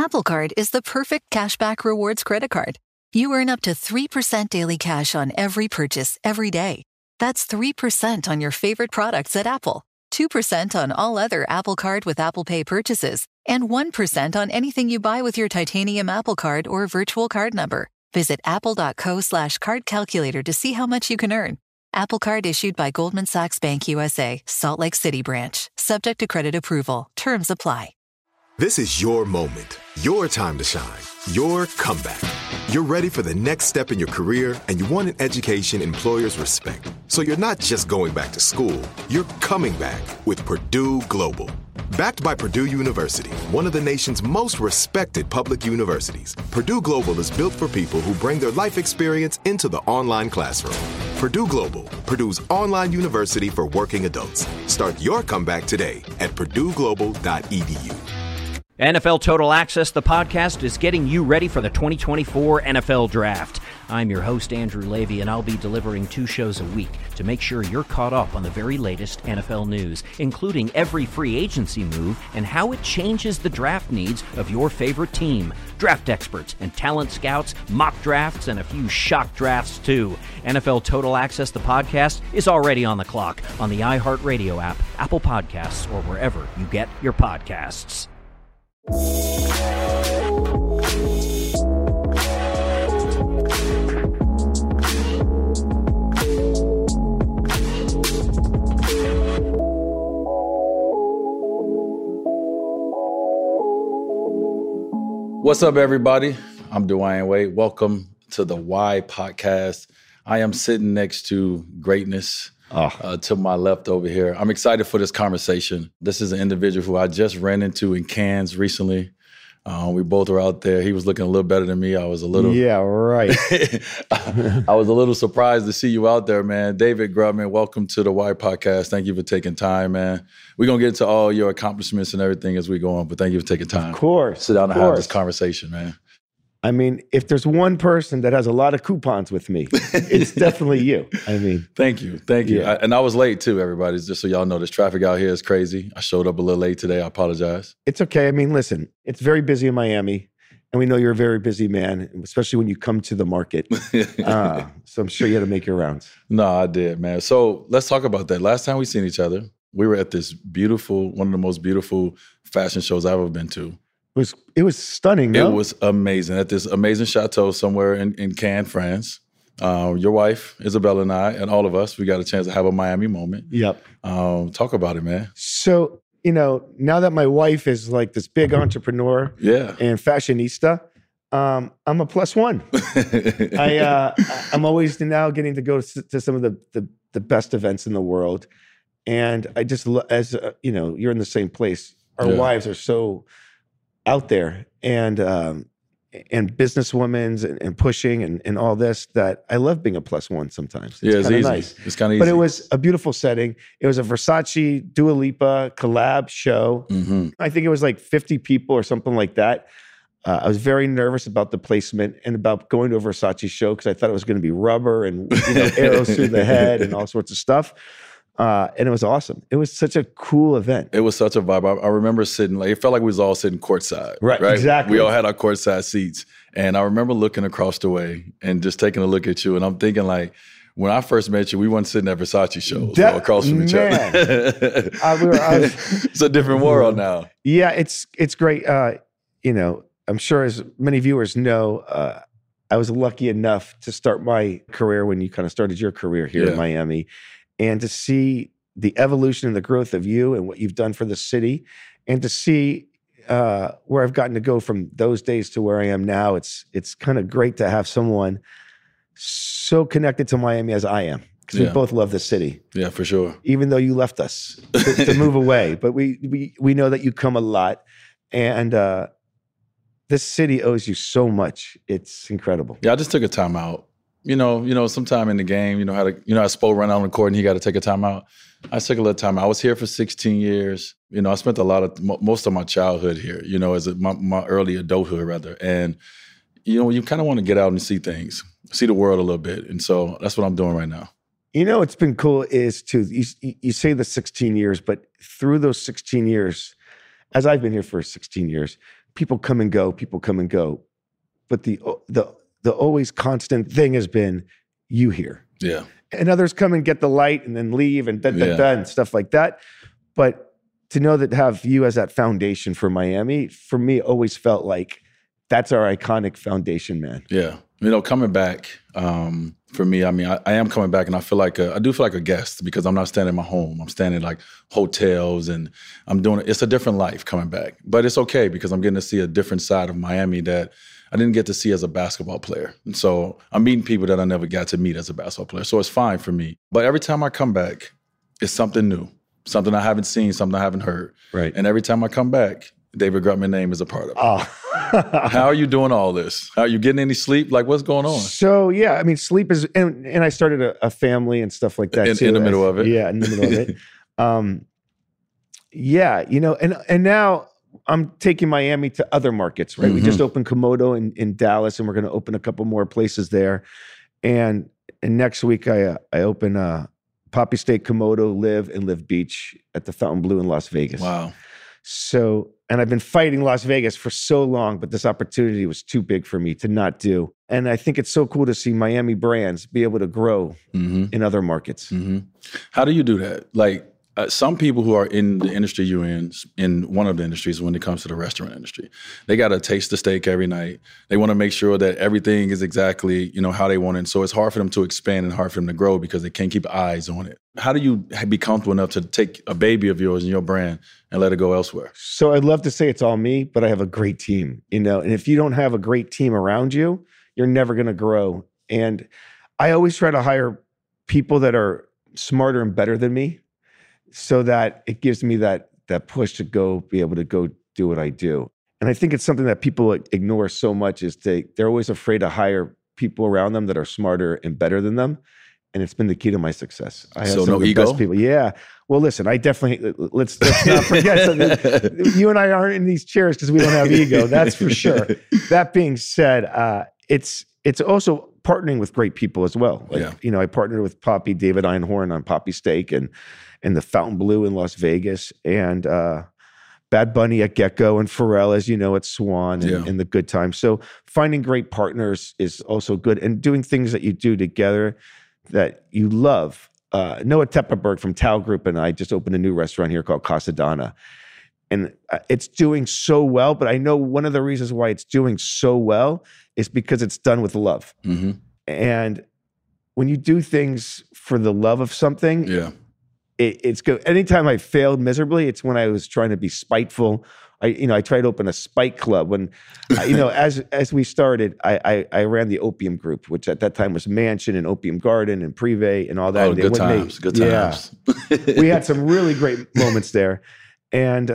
Apple Card is the perfect cashback rewards credit card. You earn up to 3% daily cash on every purchase every day. That's 3% on your favorite products at Apple, 2% on all other Apple Card with Apple Pay purchases, and 1% on anything you buy with your titanium Apple Card or virtual card number. Visit apple.co/card calculator to see how much you can earn. Apple Card issued by Goldman Sachs Bank USA, Salt Lake City branch. Subject to credit approval. Terms apply. This is your moment, your time to shine, your comeback. You're ready for the next step in your career, and you want an education employers respect. So you're not just going back to school, you're coming back with Purdue Global. Backed by Purdue University, one of the nation's most respected public universities, Purdue Global is built for people who bring their life experience into the online classroom. Purdue Global, Purdue's online university for working adults. Start your comeback today at purdueglobal.edu. NFL Total Access, the podcast, is getting you ready for the 2024 NFL Draft. I'm your host, Andrew Levy, and I'll be delivering 2 shows a week to make sure you're caught up on the very latest NFL news, including every free agency move and how it changes the draft needs of your favorite team. Draft experts and talent scouts, mock drafts, and a few shock drafts, too. NFL Total Access, the podcast, is already on the clock on the iHeartRadio app, Apple Podcasts, or wherever you get your podcasts. What's up, everybody? I'm Dwayne Wade. Welcome to the Why Podcast. I am sitting next to greatness to my left over here. I'm excited for this conversation. This is an individual who I just ran into in Cannes recently. We both were out there. He was looking a little better than me. I was a little... Yeah, right. I was a little surprised to see you out there, man. David Grubman, welcome to the Why Podcast. Thank you for taking time, man. We're going to get into all your accomplishments and everything as we go on, but thank you for taking time. Of course. Sit down and have this conversation, man. I mean, if there's one person that has a lot of coupons with me, it's definitely you. I mean, thank you. Yeah. And I was late too, everybody. Just so y'all know, this traffic out here is crazy. I showed up a little late today. I apologize. It's okay. I mean, listen, it's very busy in Miami, and we know you're a very busy man, especially when you come to the market. So I'm sure you had to make your rounds. No, I did, man. So let's talk about that. Last time we seen each other, we were at this beautiful, one of the most beautiful fashion shows I've ever been to. It was stunning, no? It was amazing. At this amazing chateau somewhere in Cannes, France. Your wife, Isabella, and I, and all of us, we got a chance to have a Miami moment. Yep. Talk about it, man. So, now that my wife is like this big entrepreneur and fashionista, I'm a plus one. I'm always now getting to go to some of the best events in the world. And I just, you're in the same place. Our wives are so out there and businesswomen and pushing and all this that I love being a plus one sometimes. It's kind of easy. nice. It's kind of easy. But it was a beautiful setting. It was a Versace Dua Lipa collab show. Mm-hmm. I think it was like 50 people or something like that. I was very nervous about the placement and about going to a Versace show because I thought it was going to be rubber and arrows through the head and all sorts of stuff. And it was awesome. It was such a cool event. It was such a vibe. I remember sitting, it felt like we was all sitting courtside. Right, exactly. We all had our courtside seats. And I remember looking across the way and just taking a look at you. And I'm thinking like, when I first met you, we weren't sitting at Versace shows across from each other. It's a different world now. Yeah, it's great. I'm sure as many viewers know, I was lucky enough to start my career when you kind of started your career here in Miami. And to see the evolution and the growth of you and what you've done for the city, and to see where I've gotten to go from those days to where I am now, it's kind of great to have someone so connected to Miami as I am, because we both love the city. Yeah, for sure. Even though you left us to move away, but we know that you come a lot, and this city owes you so much. It's incredible. Yeah, I just took a time out. Sometime in the game, how Spo run out on the court and he got to take a timeout. I took a little time. I was here for 16 years. I spent most of my childhood here, as my early adulthood rather. And, you kind of want to get out and see things, see the world a little bit. And so that's what I'm doing right now. What's been cool is you say the 16 years, but through those 16 years, as I've been here for 16 years, people come and go, but the always constant thing has been you here. Yeah. And others come and get the light and then leave and and stuff like that. But to know that have you as that foundation for Miami, for me, always felt like that's our iconic foundation, man. Yeah. Coming back, for me, I am coming back, and I feel like I do feel like a guest because I'm not staying in my home. I'm staying in like hotels, and it's a different life coming back. But it's okay because I'm getting to see a different side of Miami that I didn't get to see as a basketball player. And so I'm meeting people that I never got to meet as a basketball player. So it's fine for me. But every time I come back, it's something new, something I haven't seen, something I haven't heard. Right. And every time I come back, David Grutman name is a part of it. Oh. How are you doing all this? Are you getting any sleep? Like, what's going on? So, yeah, sleep is, and I started a family and stuff like that too. In the middle of it. Yeah, in the middle of it. Yeah, and now I'm taking Miami to other markets, right? Mm-hmm. We just opened Komodo in Dallas, and we're going to open a couple more places there. And next week, I open Poppy State, Komodo, Live Beach at the Fontainebleau in Las Vegas. Wow. So, and I've been fighting Las Vegas for so long, but this opportunity was too big for me to not do. And I think it's so cool to see Miami brands be able to grow in other markets. Mm-hmm. How do you do that? Like, some people who are in the industry you're in one of the industries when it comes to the restaurant industry, they got to taste the steak every night. They want to make sure that everything is exactly, how they want it. And so it's hard for them to expand and hard for them to grow because they can't keep eyes on it. How do you be comfortable enough to take a baby of yours and your brand and let it go elsewhere? So I'd love to say it's all me, but I have a great team, and if you don't have a great team around you, you're never going to grow. And I always try to hire people that are smarter and better than me, so that it gives me that push to be able to go do what I do. And I think it's something that people ignore so much is they're always afraid to hire people around them that are smarter and better than them. And it's been the key to my success. I have some of the best people. Yeah. Well, listen, I definitely, let's not forget, you and I aren't in these chairs because we don't have ego. That's for sure. That being said, it's also partnering with great people as well. I partnered with Poppy, David Einhorn on Poppy Steak and the Fontainebleau in Las Vegas, and Bad Bunny at Gecko, and Pharrell, as you know, at Swan and the Good Time. So finding great partners is also good, and doing things that you do together that you love. Noah Tepperberg from Tao Group and I just opened a new restaurant here called Casa Donna. And it's doing so well, but I know one of the reasons why it's doing so well is because it's done with love. Mm-hmm. And when you do things for the love of something, it's good. Anytime I failed miserably, it's when I was trying to be spiteful. I tried to open a spike club when, as we started, I ran the Opium Group, which at that time was Mansion and Opium Garden and Privé and all that. Oh, good times. Yeah. We had some really great moments there. And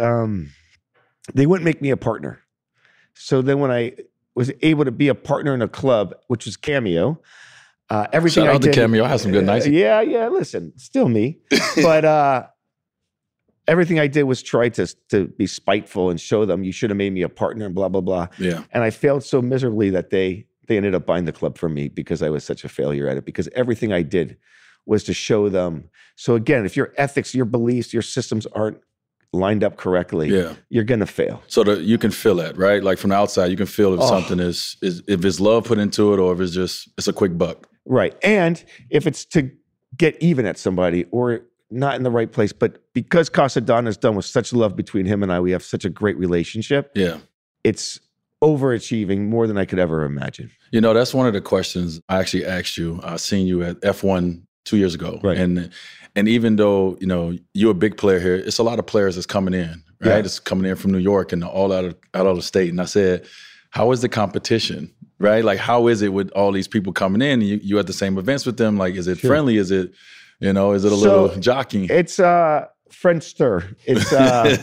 they wouldn't make me a partner. So then when I was able to be a partner in a club, which was Cameo, everything Shout out I did, to Cameo. I had some good nights. Yeah. Listen, still me. But everything I did was try to be spiteful and show them you should have made me a partner and blah, blah, blah. Yeah. And I failed so miserably that they ended up buying the club from me because I was such a failure at it, because everything I did was to show them. So again, if your ethics, your beliefs, your systems aren't lined up correctly, you're going to fail. So you can feel that, right? Like from the outside, you can feel if something is if it's love put into it or if it's a quick buck. Right. And if it's to get even at somebody or not in the right place, but because Casa Donna is done with such love between him and I, we have such a great relationship. Yeah. It's overachieving more than I could ever imagine. That's one of the questions I actually asked you. I seen you at F1 2 years ago. Right. And even though, you're a big player here, it's a lot of players that's coming in, right? Yeah. It's coming in from New York and all out of the state. And I said, how is the competition, right? Like, how is it with all these people coming in? You at the same events with them? Like, is it friendly? Is it, is it a little jockeying? It's French stir. It's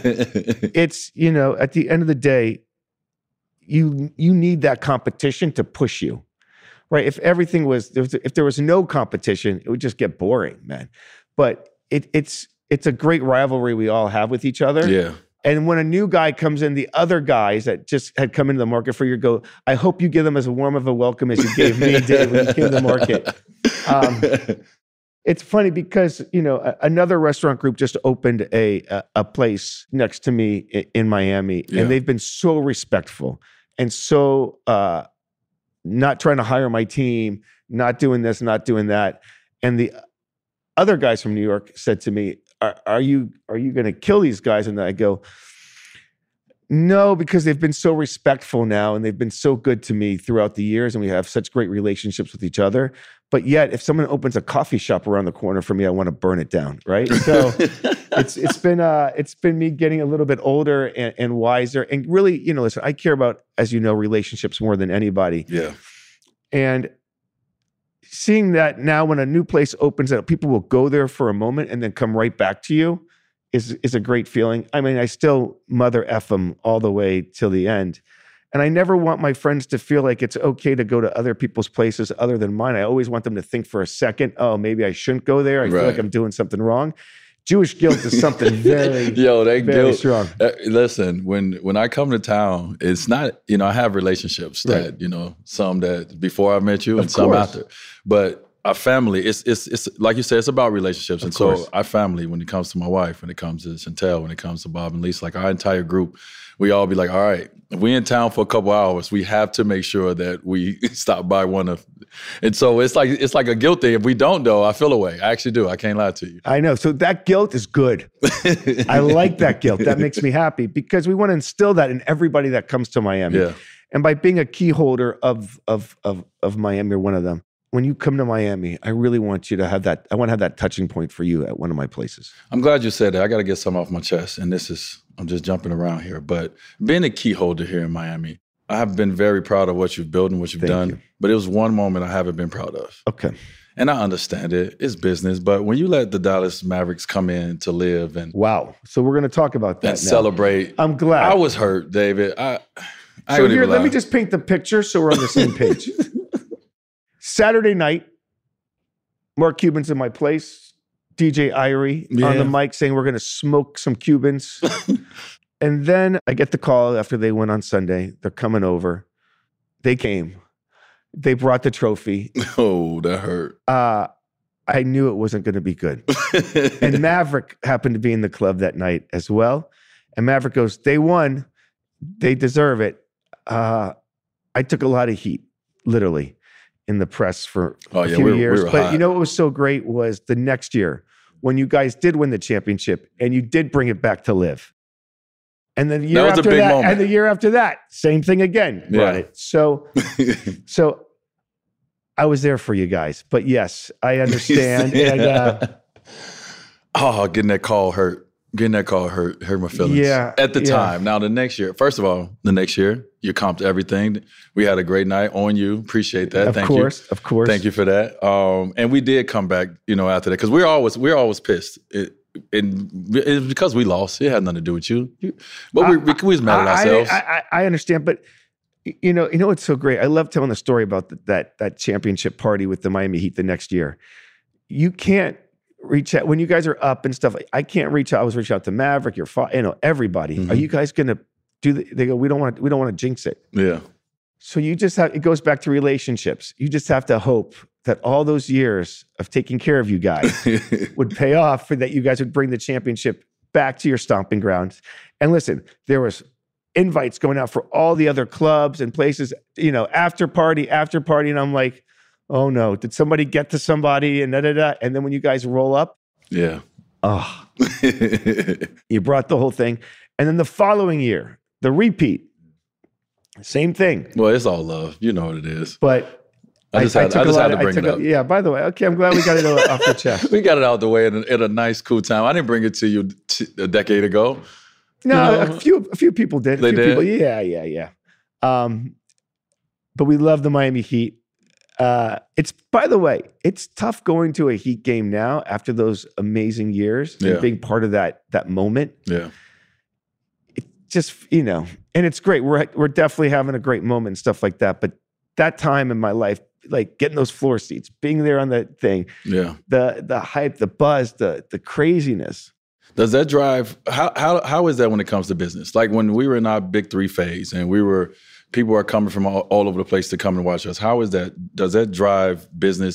at the end of the day, you need that competition to push you, right? If there was no competition, it would just get boring, man. But it's a great rivalry we all have with each other. Yeah. And when a new guy comes in, the other guys that just had come into the market for you go, I hope you give them as warm of a welcome as you gave me, Dave, when you came to the market. It's funny because, another restaurant group just opened a place next to me in Miami, and they've been so respectful and so not trying to hire my team, not doing this, not doing that. And the other guys from New York said to me, are you going to kill these guys? And I go, no, because they've been so respectful now and they've been so good to me throughout the years and we have such great relationships with each other. But yet, if someone opens a coffee shop around the corner for me, I want to burn it down, right? So it's been me getting a little bit older and wiser. And really, listen, I care about, as you know, relationships more than anybody. Yeah. And seeing that now when a new place opens up, people will go there for a moment and then come right back to you is a great feeling. I mean, I still mother F them all the way till the end. And I never want my friends to feel like it's okay to go to other people's places other than mine. I always want them to think for a second, oh, maybe I shouldn't go there. I feel like I'm doing something wrong. Jewish guilt is something very, very guilt, strong. Listen, when I come to town, it's not, I have relationships that, some that before I met you and some after. But our family, it's like you said, it's about relationships. And so our family, when it comes to my wife, when it comes to Chantel, when it comes to Bob and Lisa, like our entire group, we all be like, all right, if we're in town for a couple hours, we have to make sure that we stop by one of. And so it's like a guilt thing. If we don't, though, I feel away. I actually do. I can't lie to you. I know. So that guilt is good. I like that guilt. That makes me happy because we want to instill that in everybody that comes to Miami. Yeah. And by being a key holder of Miami, or one of them, when you come to Miami, I really want you to have that. I want to have that touching point for you at one of my places. I'm glad you said that. I got to get something off my chest. And I'm just jumping around here. But being a key holder here in Miami, I have been very proud of what you've built and what you've done. But it was one moment I haven't been proud of. Okay. And I understand it. It's business. But when you let the Dallas Mavericks come in to live and wow. So we're going to talk about that and now. Celebrate. I'm glad. I was hurt, David. So here, let me just paint the picture so we're on the same page. Saturday night, Mark Cuban's in my place, DJ Irie on the mic saying we're going to smoke some Cubans. And then I get the call after they went on Sunday. They're coming over. They came. They brought the trophy. Oh, that hurt. I knew it wasn't going to be good. And Maverick happened to be in the club that night as well. And Maverick goes, they won. They deserve it. I took a lot of heat, literally, in the press for a few years. But hot. What was so great was the next year when you guys did win the championship and you did bring it back to live. And then the year after that, moment. And the year after that, same thing again. Brought it. So I was there for you guys. But yes, I understand. And getting that call hurt. Getting that call hurt my feelings. Yeah. At the time. Now, the next year, first of all, you comped everything. We had a great night on you. Appreciate that. Thank you. Of course. Thank you for that. And we did come back, after that because we're always pissed. And it's because we lost. It had nothing to do with you. But we was mad at ourselves. I understand, but you know what's so great? I love telling the story about that championship party with the Miami Heat the next year. You can't reach out when you guys are up and stuff. I can't reach out. I was reaching out to Maverick, your father, everybody. Mm-hmm. Are you guys going to do? They go, we don't want to jinx it. Yeah. So you just have. It goes back to relationships. You just have to hope that all those years of taking care of you guys would pay off, for that you guys would bring the championship back to your stomping grounds. And listen, there was invites going out for all the other clubs and places. After party, and I'm like, oh no, did somebody get to somebody and da-da-da? And then when you guys roll up, you brought the whole thing. And then the following year, the repeat, same thing. Well, it's all love. You know what it is. But I just had to bring it up. Yeah, by the way, okay, I'm glad we got it off the chest. We got it out the way in a nice, cool time. I didn't bring it to you a decade ago. No, a few people did. They did? People, yeah. But we love the Miami Heat. By the way, it's tough going to a Heat game now after those amazing years and being part of that moment. Yeah. It just, and it's great. We're definitely having a great moment and stuff like that. But that time in my life, like getting those floor seats, being there on the thing, the hype, the buzz, the craziness. Does that drive, how is that when it comes to business? Like when we were in our big three phase and people are coming from all over the place to come and watch us. How is that? Does that drive business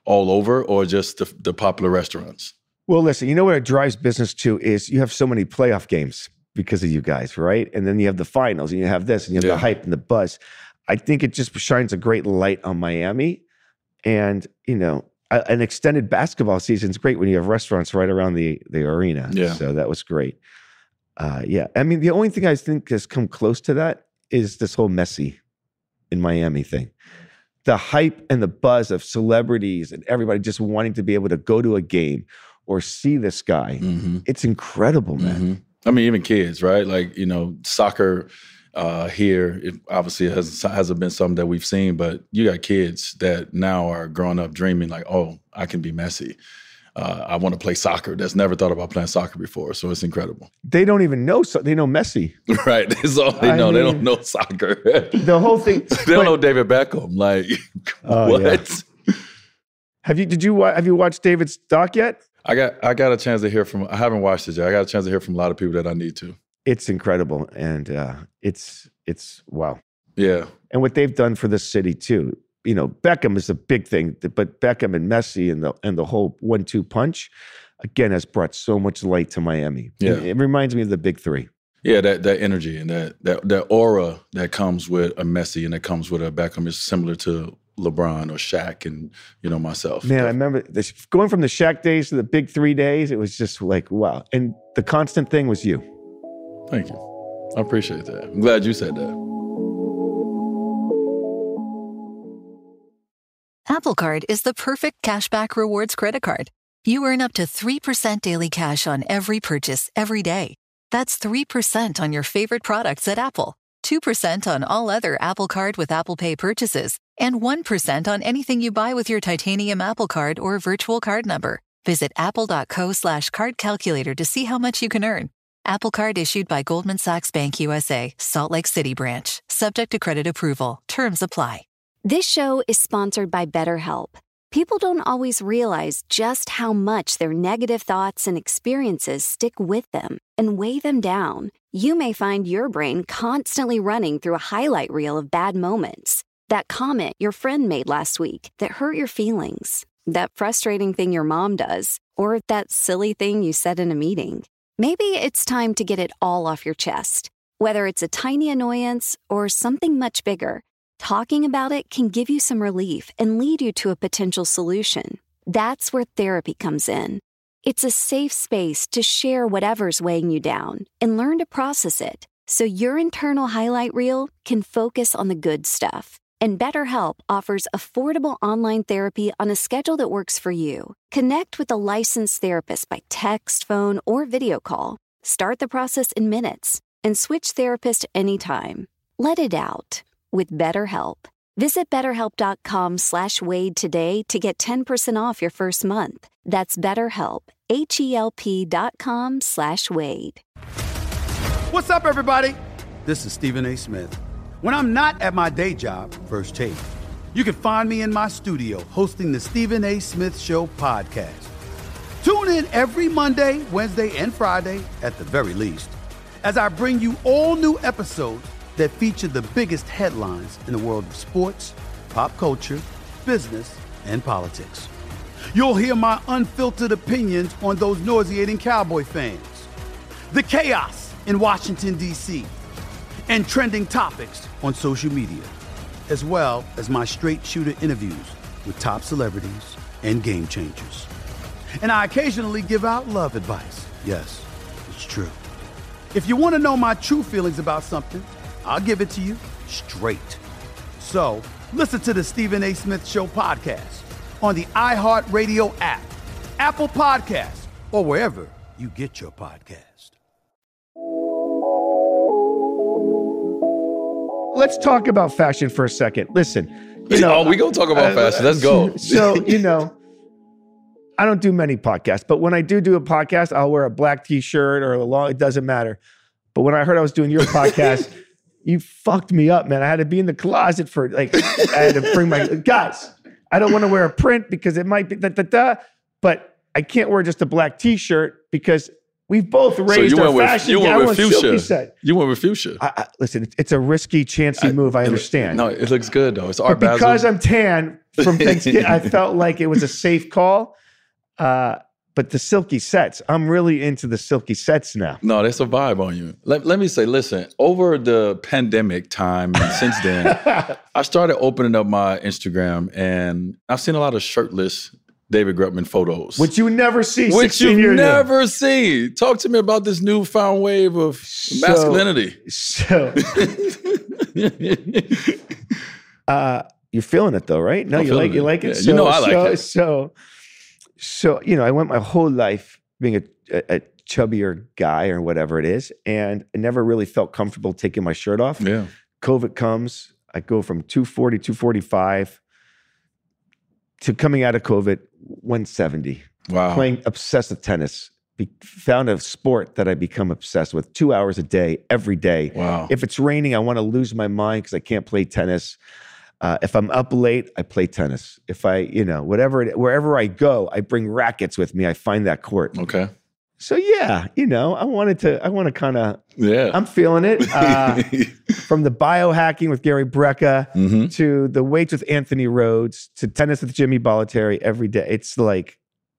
all over, or just the popular restaurants? Well, listen, you know what it drives business to is you have so many playoff games because of you guys, right? And then you have the finals, and you have this, and you have the hype and the buzz. I think it just shines a great light on Miami. And, an extended basketball season is great when you have restaurants right around the arena. Yeah. So that was great. I mean, the only thing I think has come close to that is this whole Messi in Miami thing. The hype and the buzz of celebrities and everybody just wanting to be able to go to a game or see this guy. Mm-hmm. It's incredible, man. Mm-hmm. I mean, even kids, right? Like, soccer here, it obviously hasn't been something that we've seen, but you got kids that now are growing up dreaming like, oh, I can be Messi. I want to play soccer. That's never thought about playing soccer before. So it's incredible. They don't even know. They know Messi. Right. That's all they know. They don't know soccer. The whole thing. They don't know David Beckham. Like, what? Yeah. Have you watched David's doc yet? I got a chance to hear from, I haven't watched it yet. I got a chance to hear from a lot of people that I need to. It's incredible. And it's wow. Yeah. And what they've done for the city too. Beckham is a big thing, but Beckham and Messi and the whole 1-2 punch, again, has brought so much light to Miami. Yeah. It reminds me of the big three. Yeah, that energy and that aura that comes with a Messi and that comes with a Beckham is similar to LeBron or Shaq and, myself. Man, I remember going from the Shaq days to the big 3 days, it was just like, wow. And the constant thing was you. Thank you. I appreciate that. I'm glad you said that. Apple Card is the perfect cashback rewards credit card. You earn up to 3% daily cash on every purchase every day. That's 3% on your favorite products at Apple, 2% on all other Apple Card with Apple Pay purchases, and 1% on anything you buy with your titanium Apple Card or virtual card number. Visit apple.co/card calculator to see how much you can earn. Apple Card issued by Goldman Sachs Bank USA, Salt Lake City branch. Subject to credit approval. Terms apply. This show is sponsored by BetterHelp. People don't always realize just how much their negative thoughts and experiences stick with them and weigh them down. You may find your brain constantly running through a highlight reel of bad moments. That comment your friend made last week that hurt your feelings. That frustrating thing your mom does. Or that silly thing you said in a meeting. Maybe it's time to get it all off your chest. Whether it's a tiny annoyance or something much bigger, talking about it can give you some relief and lead you to a potential solution. That's where therapy comes in. It's a safe space to share whatever's weighing you down and learn to process it so your internal highlight reel can focus on the good stuff. And BetterHelp offers affordable online therapy on a schedule that works for you. Connect with a licensed therapist by text, phone, or video call. Start the process in minutes and switch therapist anytime. Let it out with BetterHelp. Visit BetterHelp.com/Wade today to get 10% off your first month. That's BetterHelp, HELP.com/Wade. What's up, everybody? This is Stephen A. Smith. When I'm not at my day job, First Take, you can find me in my studio hosting the Stephen A. Smith Show podcast. Tune in every Monday, Wednesday, and Friday, at the very least, as I bring you all new episodes that feature the biggest headlines in the world of sports, pop culture, business, and politics. You'll hear my unfiltered opinions on those nauseating Cowboy fans, the chaos in Washington, D.C., and trending topics on social media, as well as my straight shooter interviews with top celebrities and game changers. And I occasionally give out love advice. Yes, it's true. If you want to know my true feelings about something, I'll give it to you straight. So listen to the Stephen A. Smith Show podcast on the iHeartRadio app, Apple Podcasts, or wherever you get your podcast. Let's talk about fashion for a second. Listen, we gonna talk about fashion. Let's go. So, I don't do many podcasts, but when I do a podcast, I'll wear a black t-shirt or it doesn't matter. But when I heard I was doing your podcast, you fucked me up, man. I had to be in the closet for I had to bring my guys. I don't want to wear a print because it might be but I can't wear just a black t-shirt because We've both raised our fashion. You went with fuchsia. Set. You went with fuchsia. Listen, it's a risky, chancy move. I understand. No, it looks good though. It's Art Basel. Basel. Because I'm tan from Thanksgiving, I felt like it was a safe call. But the silky sets, I'm really into the silky sets now. No, that's a vibe on you. Let me say, listen, over the pandemic time and since then, I started opening up my Instagram and I've seen a lot of shirtless David Grutman photos. Which you never see. Which you never see. Talk to me about this newfound wave of masculinity. You're feeling it though, right? No, you like it? Yeah, so, I like it. So, I went my whole life being a chubbier guy or whatever it is, and I never really felt comfortable taking my shirt off. Yeah. COVID comes, I go from 240, 245 to coming out of COVID, 170. Wow. Playing obsessive tennis. Found a sport that I become obsessed with 2 hours a day, every day. Wow. If it's raining, I want to lose my mind because I can't play tennis. If I'm up late, I play tennis. If I, wherever I go, I bring rackets with me. I find that court. Okay. So yeah, I want to kind of, I'm feeling it. From the biohacking with Gary Brecka to the weights with Anthony Rhodes to tennis with Jimmy Bollettieri every day. It's like,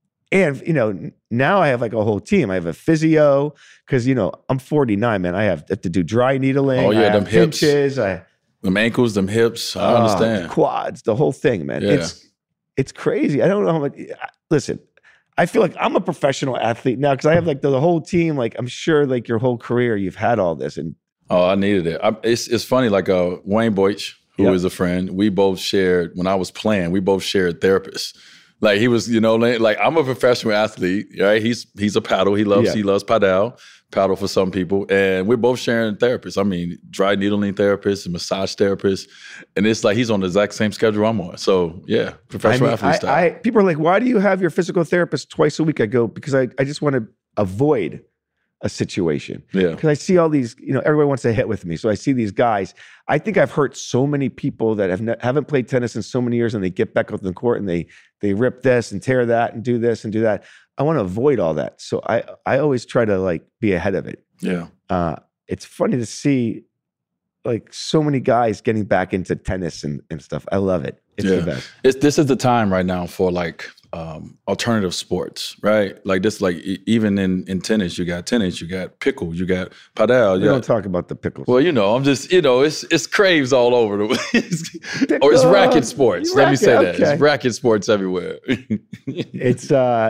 and now I have like a whole team. I have a physio because I'm 49, man. I have to do dry needling. Oh yeah, them hips. Pinches, them ankles, them hips. I understand. Quads, the whole thing, man. Yeah. It's crazy. I don't know how much. Listen, I feel like I'm a professional athlete now because I have like the whole team. Like I'm sure, like your whole career, you've had all this. And I needed it. It's funny. Like Wayne Boych, who is a friend, we both shared when I was playing. We both shared therapists. Like he was, like I'm a professional athlete, right? He's a paddle. He loves paddle for some people. And we're both sharing therapists. I mean, dry needling therapists and massage therapists. And it's like he's on the exact same schedule I'm on. So yeah, professional athlete style. People are like, why do you have your physical therapist twice a week? I go, because I just want to avoid a situation. Yeah. Because I see all these, everybody wants to hit with me. So I see these guys. I think I've hurt so many people that haven't played tennis in so many years, and they get back up in the court and they rip this and tear that and do this and do that. I want to avoid all that. So I always try to like be ahead of it. Yeah. It's funny to see like so many guys getting back into tennis and stuff. I love it. It's the best. This is the time right now for like alternative sports, right? Like this, like even in tennis, you got pickle, you got padel. We don't talk about the pickles. Well, I'm just, it's craves all over the place. Or it's racket sports. Let me say that. It's racket sports everywhere. It's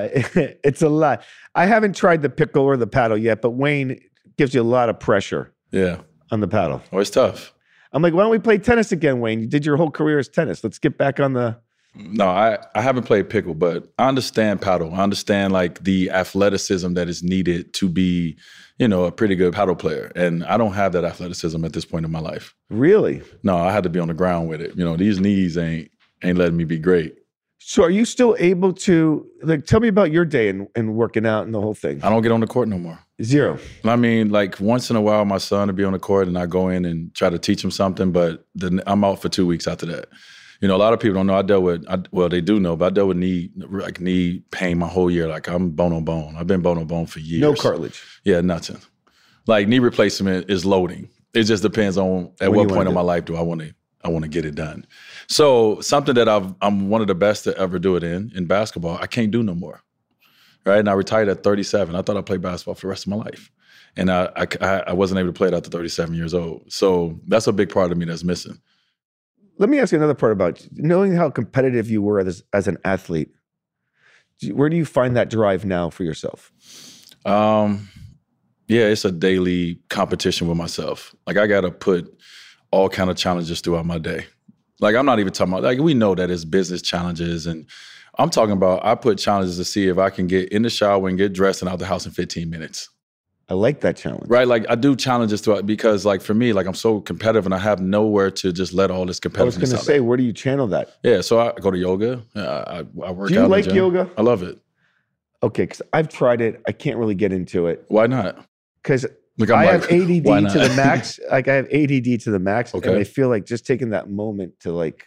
a lot. I haven't tried the pickle or the paddle yet, but Wayne gives you a lot of pressure. Yeah. On the paddle. Oh, it's tough. I'm like, why don't we play tennis again, Wayne? You did your whole career as tennis. Let's get back on the... No, I haven't played pickle, but I understand paddle. I understand like the athleticism that is needed to be, a pretty good paddle player. And I don't have that athleticism at this point in my life. Really? No, I had to be on the ground with it. These knees ain't letting me be great. So are you still able to, like, tell me about your day and working out and the whole thing? I don't get on the court no more. Zero. I mean, like once in a while, my son will be on the court and I go in and try to teach him something, but then I'm out for 2 weeks after that. A lot of people don't know they do know, but I dealt with knee pain my whole year. Like I'm bone on bone. I've been bone on bone for years. No cartilage. Yeah, nothing. Like knee replacement is loading. It just depends on at what point in my life do I want to get it done. So something that I'm one of the best to ever do it in basketball, I can't do no more. Right? And I retired at 37. I thought I'd play basketball for the rest of my life. And I wasn't able to play it after 37 years old. So that's a big part of me that's missing. Let me ask you another part about knowing how competitive you were as an athlete. Where do you find that drive now for yourself? Yeah, it's a daily competition with myself. Like I got to put all kind of challenges throughout my day. Like I'm not even talking about, like we know that it's business challenges, and I'm talking about I put challenges to see if I can get in the shower and get dressed and out the house in 15 minutes. I like that challenge. Right? Like I do challenges throughout because like for me, like I'm so competitive and I have nowhere to just let all this competitiveness out. I was going to say, where do you channel that? Yeah, so I go to yoga. I work out. Do you like yoga? I love it. Okay, because I've tried it. I can't really get into it. Why not? Because I have ADD to the max. Like I have ADD to the max. Okay. And I feel like just taking that moment to like,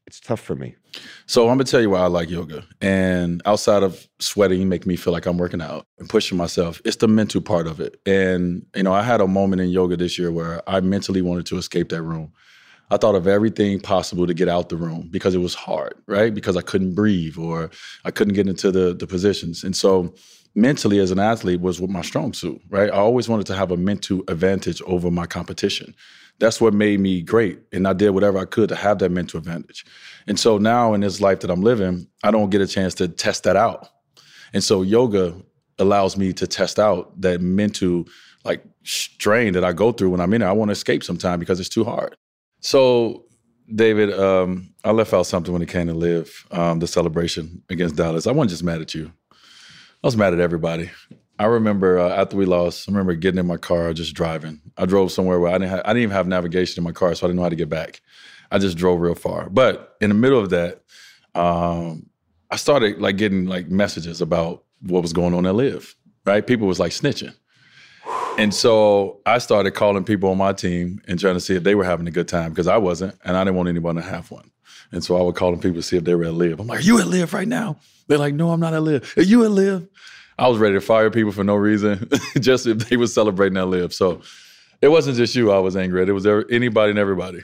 it's tough for me. So I'm going to tell you why I like yoga. And outside of sweating, make me feel like I'm working out and pushing myself, it's the mental part of it. And, I had a moment in yoga this year where I mentally wanted to escape that room. I thought of everything possible to get out the room because it was hard, right? Because I couldn't breathe or I couldn't get into the positions. And so mentally as an athlete was with my strong suit, right? I always wanted to have a mental advantage over my competition. That's what made me great. And I did whatever I could to have that mental advantage. And so now in this life that I'm living, I don't get a chance to test that out. And so yoga allows me to test out that mental strain that I go through when I'm in it. I want to escape sometime because it's too hard. So David, I left out something when it came to LIV, the celebration against Dallas. I wasn't just mad at you. I was mad at everybody. I remember after we lost, I remember getting in my car, just driving. I drove somewhere where I didn't even have navigation in my car, so I didn't know how to get back. I just drove real far. But in the middle of that, I started getting messages about what was going on at LIV, right? People was snitching. And so I started calling people on my team and trying to see if they were having a good time because I wasn't, and I didn't want anyone to have one. And so I would call them people to see if they were at LIV. I'm like, are you at LIV right now? They're like, no, I'm not at LIV. Are you at LIV? I was ready to fire people for no reason, just if they were celebrating at LIV. So it wasn't just you I was angry at. It was anybody and everybody.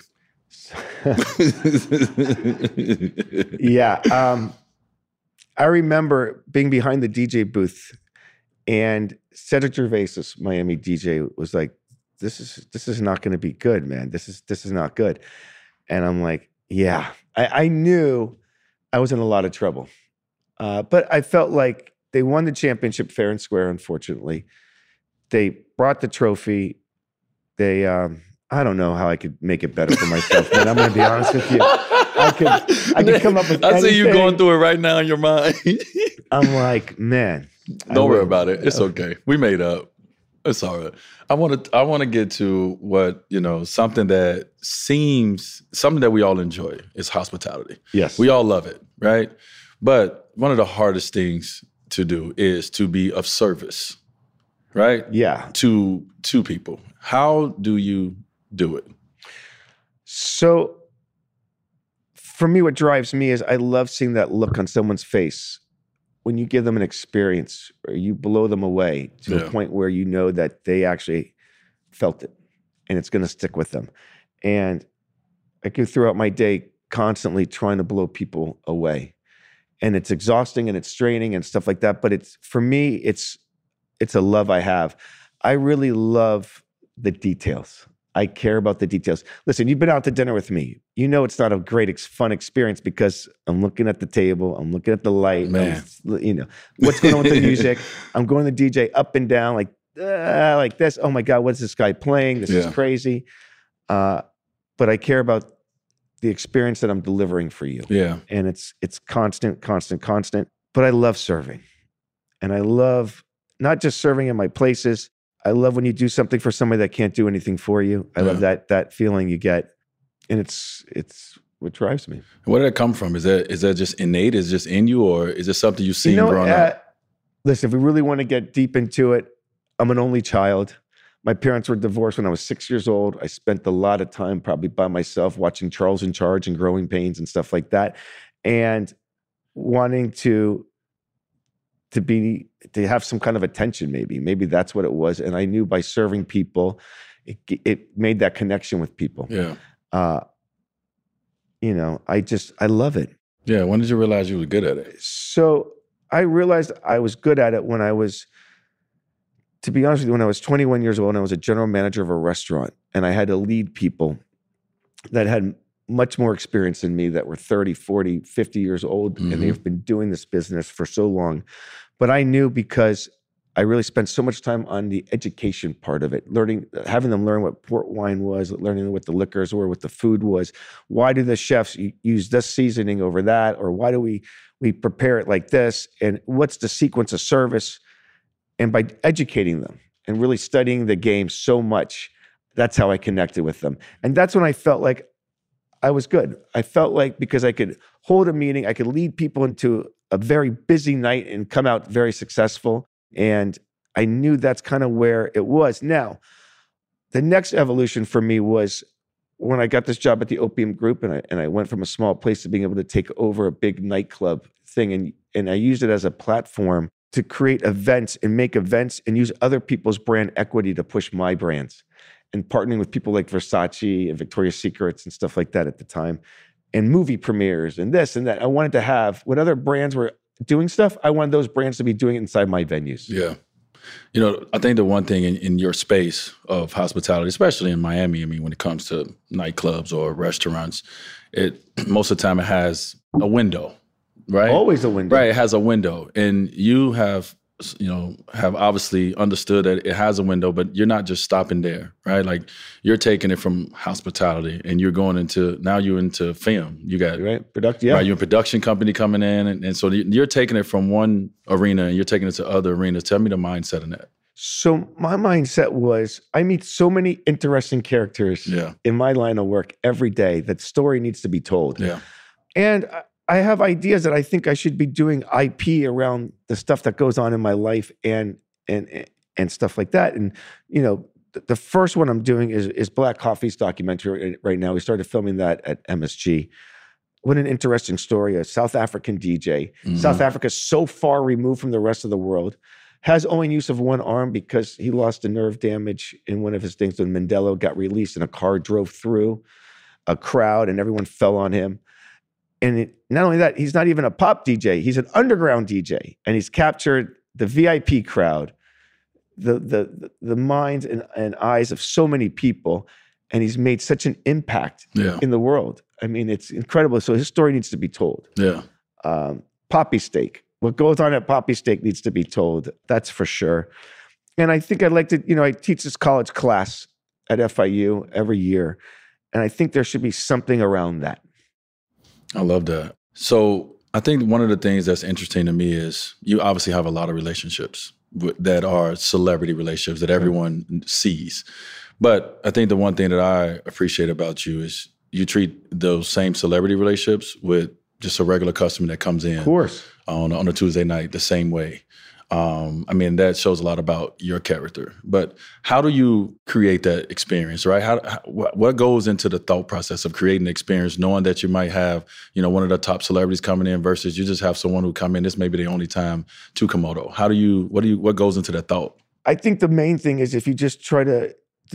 Yeah. I remember being behind the DJ booth and Cedric Gervais, Miami DJ, was like, this is not going to be good, man. This is not good. And I'm like, yeah, I knew I was in a lot of trouble. But I felt like they won the championship fair and square, unfortunately. They brought the trophy. They, I don't know how I could make it better for myself, man. I'm going to be honest with you. I could come up with anything. I see you going through it right now in your mind. I'm like, man. Don't worry about it. It's okay. We made up. It's all right. I want to get to what, something that we all enjoy is hospitality. Yes. We all love it, right? But one of the hardest things to do is to be of service, right? Yeah. To people. How do you do it? So for me, what drives me is I love seeing that look on someone's face when you give them an experience or you blow them away to a point where you know that they actually felt it and it's going to stick with them. And I go throughout my day constantly trying to blow people away. And it's exhausting and it's straining and stuff like that. But for me, it's a love I have. I really love the details. I care about the details. Listen, you've been out to dinner with me. You know it's not a great, fun experience because I'm looking at the table. I'm looking at the light. Man. What's going on with the music. I'm going to the DJ up and down like this. Oh my God, what's this guy playing? This is crazy. But I care about the experience that I'm delivering for you. Yeah. And it's constant. But I love serving. And I love not just serving in my places. I love when you do something for somebody that can't do anything for you. I love that feeling you get. And it's what drives me. Where did it come from? Is that just innate? Is it just in you, or is it something you've seen growing up? Listen, if we really want to get deep into it, I'm an only child. My parents were divorced when I was 6 years old. I spent a lot of time probably by myself watching Charles in Charge and Growing Pains and stuff like that. And wanting to have some kind of attention, maybe that's what it was. And I knew by serving people, it made that connection with people. Yeah. I love it. Yeah. When did you realize you were good at it? So I realized I was good at it when I was, to be honest with you, when I was 21 years old and I was a general manager of a restaurant and I had to lead people that had much more experience than me that were 30, 40, 50 years old, and they've been doing this business for so long. But I knew because I really spent so much time on the education part of it, having them learn what port wine was, learning what the liquors were, what the food was. Why do the chefs use this seasoning over that? Or why do we prepare it like this? And what's the sequence of service? And by educating them and really studying the game so much, that's how I connected with them. And that's when I felt like I was good. I felt like because I could hold a meeting, I could lead people into a very busy night and come out very successful. And I knew that's kind of where it was. Now, the next evolution for me was when I got this job at the Opium Group, and I went from a small place to being able to take over a big nightclub thing, and I used it as a platform to create events and make events and use other people's brand equity to push my brands, and partnering with people like Versace and Victoria's Secrets and stuff like that at the time, and movie premieres and this and that. I wanted to have, when other brands were doing stuff, I wanted those brands to be doing it inside my venues. Yeah. You know, I think the one thing in your space of hospitality, especially in Miami, I mean, when it comes to nightclubs or restaurants, most of the time it has a window, right? Always a window. Right, it has a window. And you have obviously understood that it has a window, but you're not just stopping there, right? Like, you're taking it from hospitality and you're going you're into film. You got production, right, you're a production company coming in, and so you're taking it from one arena and you're taking it to other arenas. Tell me the mindset in that. So my mindset was, I meet so many interesting characters in my line of work every day that story needs to be told. Yeah. And I have ideas that I think I should be doing IP around the stuff that goes on in my life and stuff like that. And, you know, the first one I'm doing is Black Coffee's documentary right now. We started filming that at MSG. What an interesting story. A South African DJ. Mm-hmm. South Africa's so far removed from the rest of the world, has only use of one arm because he lost a nerve damage in one of his things when Mandela got released and a car drove through a crowd and everyone fell on him. And not only that, he's not even a pop DJ. He's an underground DJ, and he's captured the VIP crowd, the minds and eyes of so many people, and he's made such an impact in the world. I mean, it's incredible. So his story needs to be told. Yeah. Poppy Steak. What goes on at Poppy Steak needs to be told. That's for sure. And I think I'd like to, I teach this college class at FIU every year, and I think there should be something around that. I love that. So I think one of the things that's interesting to me is you obviously have a lot of relationships that are celebrity relationships that everyone sees. But I think the one thing that I appreciate about you is you treat those same celebrity relationships with just a regular customer that comes in, of course, on a Tuesday night the same way. I mean, that shows a lot about your character. But how do you create that experience, right? What goes into the thought process of creating an experience, knowing that you might have, one of the top celebrities coming in versus you just have someone who come in, this may be the only time to Komodo. What goes into that thought? I think the main thing is if you just try to,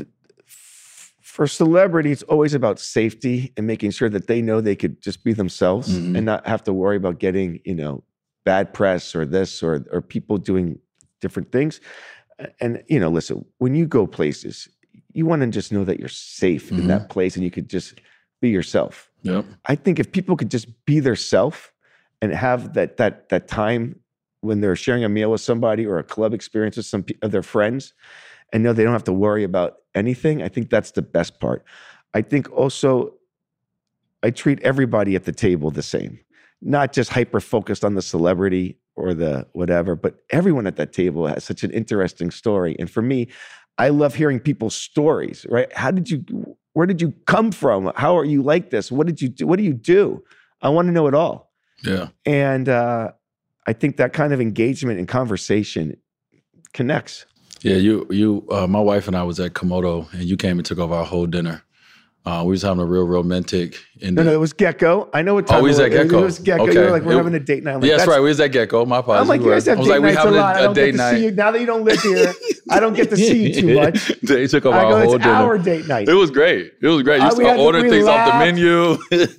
for celebrity, it's always about safety and making sure that they know they could just be themselves and not have to worry about getting, bad press or this or people doing different things. And, listen, when you go places, you want to just know that you're safe in that place and you could just be yourself. Yep. I think if people could just be their self and have that time when they're sharing a meal with somebody or a club experience with some of their friends and know they don't have to worry about anything, I think that's the best part. I think also I treat everybody at the table the same. Not just hyper-focused on the celebrity or the whatever, but everyone at that table has such an interesting story. And for me, I love hearing people's stories, right? Where did you come from? How are you like this? What did you do? What do you do? I want to know it all. Yeah. And I think that kind of engagement and conversation connects. Yeah, my wife and I was at Komodo, and you came and took over our whole dinner. We was having a real romantic. No, it was Gecko. I know what time we was at Gecko. It was Gecko. Okay. You were like, we're having a date night. Like, that's right. We was at Gecko. My apologies. I'm like, you guys have date nights a lot. I don't get to see you. Now that you don't live here, I don't get to see you too much. They took over our whole dinner. It's our date night. It was great. You started ordering things off the menu.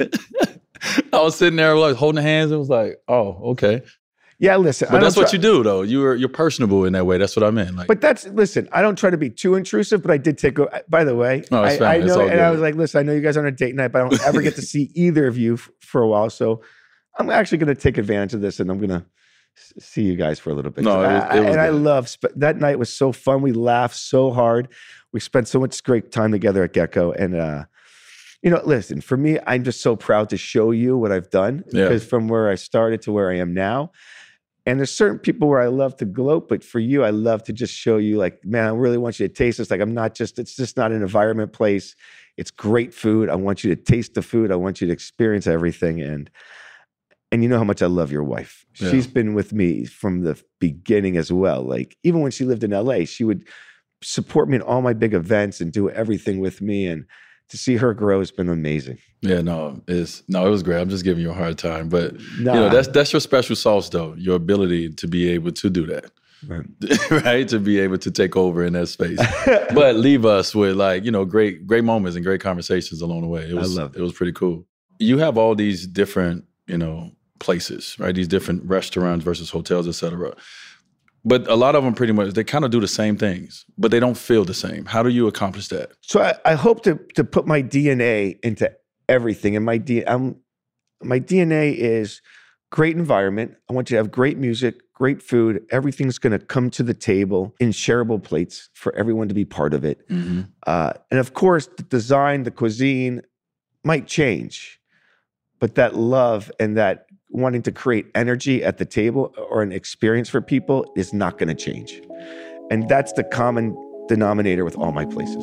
I was sitting there like holding hands. It was like, oh, okay. Yeah, listen. But that's what you do, though. You're personable in that way. That's what I meant. Like, but listen, I don't try to be too intrusive, but I did take, by the way, I know, and I was like, listen, I know you guys are on a date night, but I don't ever get to see either of you for a while. So I'm actually going to take advantage of this and I'm going to see you guys for a little bit. No, I love, that night was so fun. We laughed so hard. We spent so much great time together at Gecko. And, listen, for me, I'm just so proud to show you what I've done because from where I started to where I am now. And there's certain people where I love to gloat, but for you, I love to just show you like, man, I really want you to taste this. Like it's just not an environment place. It's great food. I want you to taste the food. I want you to experience everything. And you know how much I love your wife. Yeah. She's been with me from the beginning as well. Like even when she lived in LA, she would support me in all my big events and do everything with me. And to see her grow has been amazing. Yeah, it was great. I'm just giving you a hard time, but that's your special sauce, though. Your ability to be able to do that, right? To be able to take over in that space, but leave us with great moments and great conversations along the way. I loved it. It was pretty cool. You have all these different places, right? These different restaurants versus hotels, et cetera. But a lot of them pretty much, they kind of do the same things, but they don't feel the same. How do you accomplish that? So I hope to put my DNA into everything. And my DNA is great environment. I want you to have great music, great food. Everything's going to come to the table in shareable plates for everyone to be part of it. Mm-hmm. And of course, the design, the cuisine might change, but that love and that wanting to create energy at the table or an experience for people is not going to change. And that's the common denominator with all my places.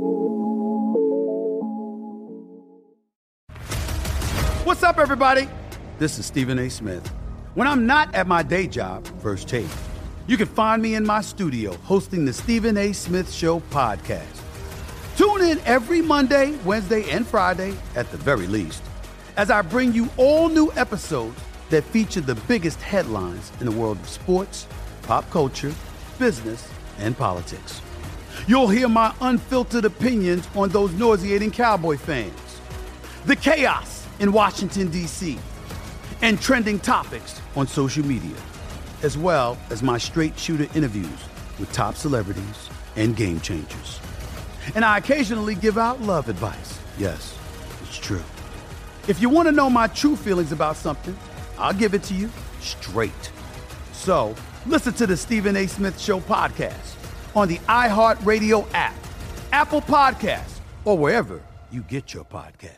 What's up, everybody? This is Stephen A. Smith. When I'm not at my day job, First Take, you can find me in my studio hosting the Stephen A. Smith Show podcast. Tune in every Monday, Wednesday, and Friday, at the very least, as I bring you all new episodes that feature the biggest headlines in the world of sports, pop culture, business, and politics. You'll hear my unfiltered opinions on those nauseating Cowboy fans, the chaos in Washington, D.C., and trending topics on social media, as well as my straight shooter interviews with top celebrities and game changers. And I occasionally give out love advice. Yes, it's true. If you want to know my true feelings about something, I'll give it to you straight. So listen to the Stephen A. Smith Show podcast on the iHeartRadio app, Apple Podcasts, or wherever you get your podcast.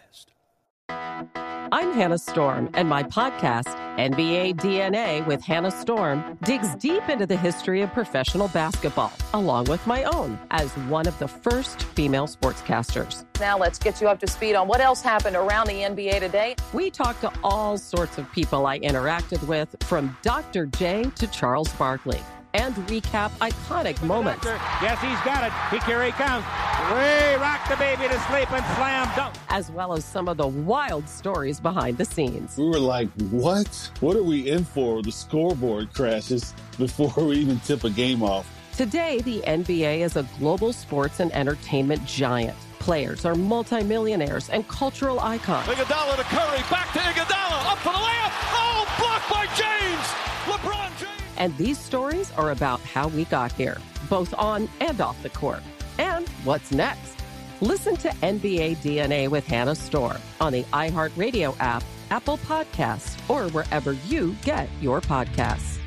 I'm Hannah Storm, and my podcast, NBA DNA with Hannah Storm, digs deep into the history of professional basketball, along with my own, as one of the first female sportscasters. Now let's get you up to speed on what else happened around the NBA today. We talked to all sorts of people I interacted with, from Dr. J to Charles Barkley, and recap iconic moments. Yes, he's got it. Here he comes. Way rock the baby to sleep and slam dunk. As well as some of the wild stories behind the scenes. We were like, what? What are we in for? The scoreboard crashes before we even tip a game off. Today, the NBA is a global sports and entertainment giant. Players are multimillionaires and cultural icons. Iguodala to Curry, back to Iguodala, up for the layup. Oh, blocked by James. LeBron James. And these stories are about how we got here, both on and off the court. And what's next? Listen to NBA DNA with Hannah Storm on the iHeartRadio app, Apple Podcasts, or wherever you get your podcasts.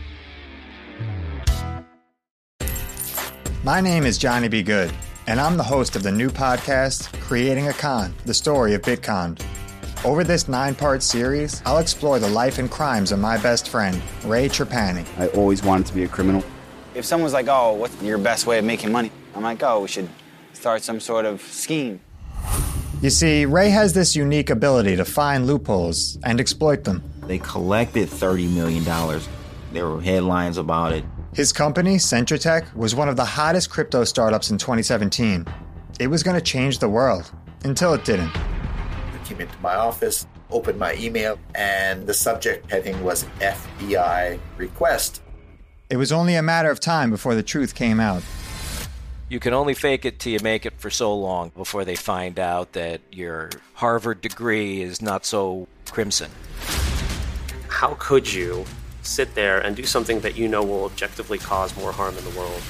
My name is Johnny B. Good, and I'm the host of the new podcast, Creating a Con, the story of Bitcoin. Over this 9-part series, I'll explore the life and crimes of my best friend, Ray Trapani. I always wanted to be a criminal. If someone's like, oh, what's your best way of making money? I'm like, oh, we should start some sort of scheme. You see, Ray has this unique ability to find loopholes and exploit them. They collected $30 million. There were headlines about it. His company, Centratech, was one of the hottest crypto startups in 2017. It was going to change the world, until it didn't. Came into my office, opened my email, and the subject heading was FBI request. It was only a matter of time before the truth came out. You can only fake it till you make it for so long before they find out that your Harvard degree is not so crimson. How could you sit there and do something that you know will objectively cause more harm in the world?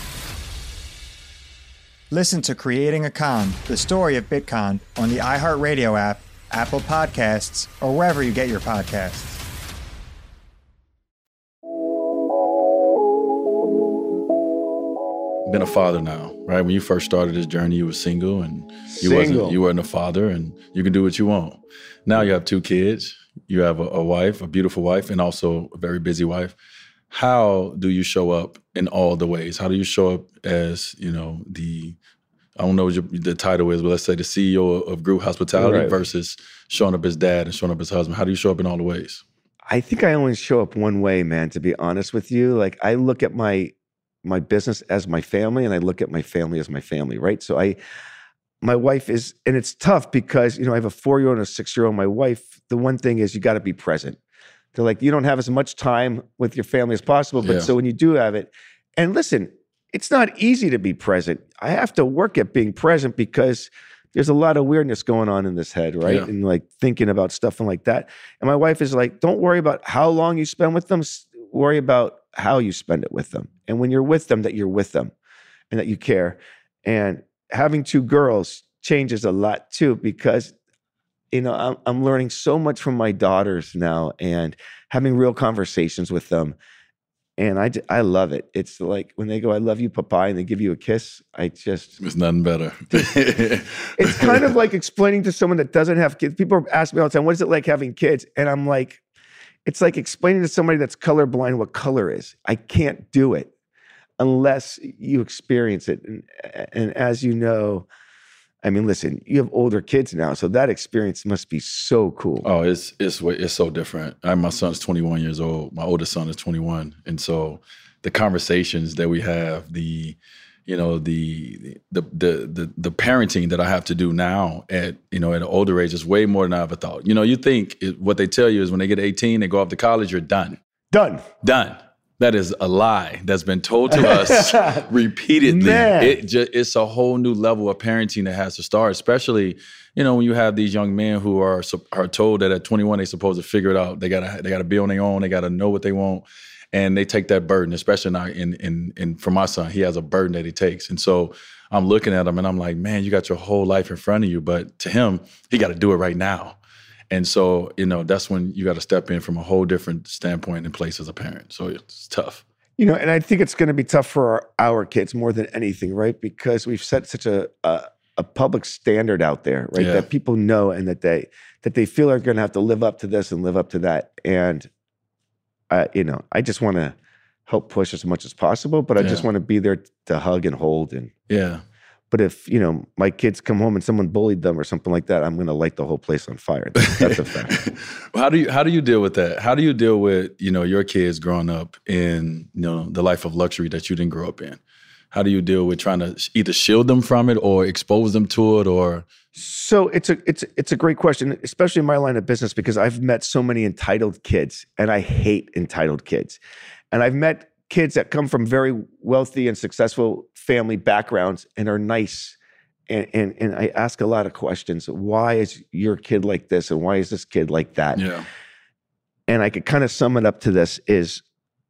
Listen to Creating a Con, the story of Bitcoin, on the iHeartRadio app, Apple Podcasts, or wherever you get your podcasts. Been a father now, right? When you first started this journey, you were single and you weren't a father, and you can do what you want. Now you have 2 kids. You have a wife, a beautiful wife, and also a very busy wife. How do you show up in all the ways? How do you show up as, I don't know what the title is, but let's say the CEO of Group Hospitality versus showing up as dad and showing up as husband? How do you show up in all the ways? I think I only show up one way, man, to be honest with you. Like, I look at my business as my family, and I look at my family as my family, right? So my wife is, and it's tough because, I have a 4-year-old and a 6-year-old. My wife, the one thing is you got to be present. They're like, you don't have as much time with your family as possible. But so when you do have it, and listen, it's not easy to be present. I have to work at being present because there's a lot of weirdness going on in this head, right? Yeah. And like thinking about stuff and like that. And my wife is like, don't worry about how long you spend with them. Worry about how you spend it with them. And when you're with them, that you're with them and that you care. And having 2 girls changes a lot too, because I'm learning so much from my daughters now and having real conversations with them. And I love it. It's like when they go, I love you, Papa, and they give you a kiss. It's nothing better. It's kind of like explaining to someone that doesn't have kids. People ask me all the time, what is it like having kids? And I'm like, it's like explaining to somebody that's colorblind what color is. I can't do it unless you experience it. And as you know, I mean, listen, you have older kids now, so that experience must be so cool. Oh, it's so different. My son's 21 years old. My oldest son is 21, and so the conversations that we have, the parenting that I have to do now at an older age is way more than I ever thought. You think what they tell you is when they get 18, they go off to college, you're done. Done. That is a lie that's been told to us repeatedly. It's a whole new level of parenting that has to start, especially, when you have these young men who are told that at 21 they're supposed to figure it out. They gotta be on their own. They gotta know what they want, and they take that burden. Especially now, for my son, he has a burden that he takes, and so I'm looking at him and I'm like, man, you got your whole life in front of you, but to him, he got to do it right now. And so, that's when you got to step in from a whole different standpoint and place as a parent. So it's tough. And I think it's going to be tough for our kids more than anything, right? Because we've set such a public standard out there, right? Yeah. That people know and that they feel are going to have to live up to this and live up to that. And, I just want to help push as much as possible, but I just want to be there to hug and hold. And yeah. But if, my kids come home and someone bullied them or something like that, I'm going to light the whole place on fire. That's a fact. How do you deal with that? How do you deal with, your kids growing up in, the life of luxury that you didn't grow up in? How do you deal with trying to either shield them from it or expose them to it or? So it's a great question, especially in my line of business, because I've met so many entitled kids and I hate entitled kids. And I've met kids that come from very wealthy and successful family backgrounds and are nice. And I ask a lot of questions. Why is your kid like this? And why is this kid like that? Yeah. And I could kind of sum it up to this is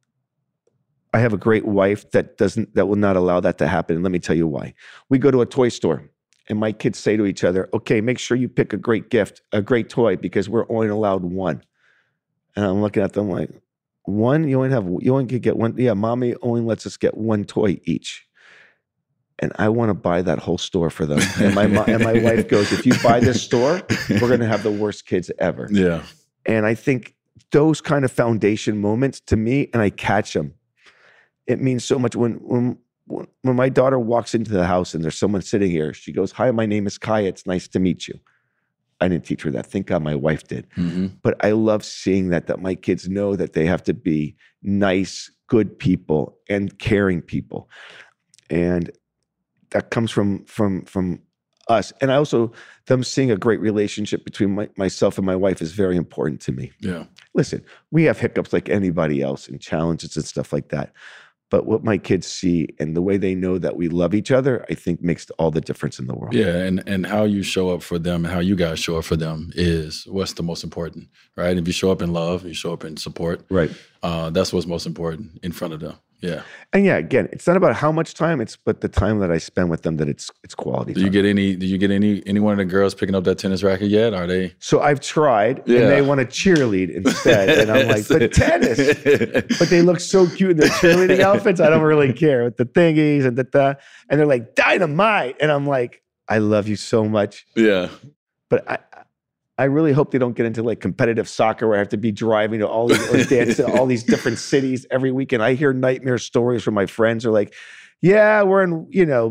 I have a great wife that will not allow that to happen. And let me tell you why. We go to a toy store and my kids say to each other, okay, make sure you pick a great gift, a great toy, because we're only allowed one. And I'm looking at them like, one? You only could get one? Yeah, mommy only lets us get one toy each. And I want to buy that whole store for them. And my wife goes, if you buy this store, we're going to have the worst kids ever. Yeah. And I think those kind of foundation moments to me, and I catch them, it means so much. When my daughter walks into the house and there's someone sitting here, she goes, hi, my name is Kaya. It's nice to meet you. I didn't teach her that. Thank God my wife did. Mm-hmm. But I love seeing that my kids know that they have to be nice, good people and caring people. And that comes from us. And I also, them seeing a great relationship between myself and my wife is very important to me. Yeah. Listen, we have hiccups like anybody else and challenges and stuff like that. But what my kids see and the way they know that we love each other, I think makes all the difference in the world. Yeah, and how you show up for them and how you guys show up for them is what's the most important, right? If you show up in love, you show up in support. Right. That's what's most important in front of them. Yeah. And yeah, again, it's not about how much time, but the time that I spend with them, that it's quality time. Do you get any one of the girls picking up that tennis racket yet? Are they? So I've tried, and they want to cheerlead instead. And I'm like, but tennis. But they look so cute in their cheerleading outfits. I don't really care with the thingies and and they're like, dynamite. And I'm like, I love you so much. Yeah. But I really hope they don't get into like competitive soccer where I have to be driving to all these or dance to all these different cities every weekend. I hear nightmare stories from my friends who are like, yeah, we're in,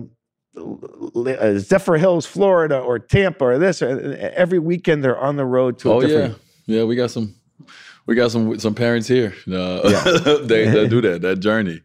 Zephyr Hills, Florida, or Tampa, or this. Every weekend they're on the road to a different. Yeah, we got some parents here. They do that journey.